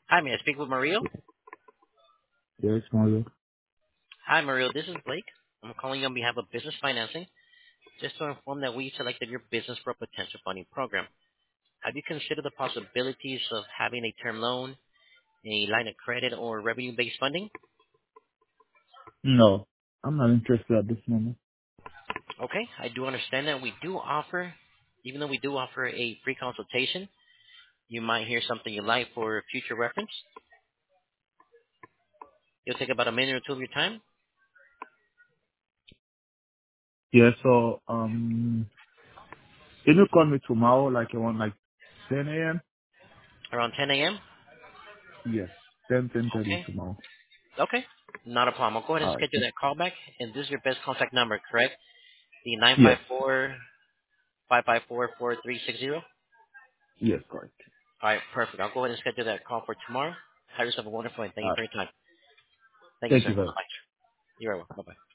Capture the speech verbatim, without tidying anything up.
Hi, may I speak with Mario? Yes, Mario. Hi, Mario. This is Blake. I'm calling you on behalf of Business Financing, just to inform that we selected your business for a potential funding program. Have you considered the possibilities of having a term loan, a line of credit, or revenue-based funding? No, I'm not interested at this moment. Okay, I do understand that we do offer, even though we do offer a free consultation, you might hear something you like for future reference. It'll take about a minute or two of your time, Yeah, so um, can you call me tomorrow, like around like ten a m? around ten a.m. Yes, ten ten thirty Okay, tomorrow. okay, not a problem. I'll go ahead and All right. schedule that call back, and this is your best contact number, correct? The nine five Yes. four five five four four three six zero. Yes, correct. All right, perfect. I'll go ahead and schedule that call for tomorrow. Have yourself a wonderful and thank All you right. for your time. Thank you, Thank sir. you very much. Bye-bye. You're welcome. Bye-bye.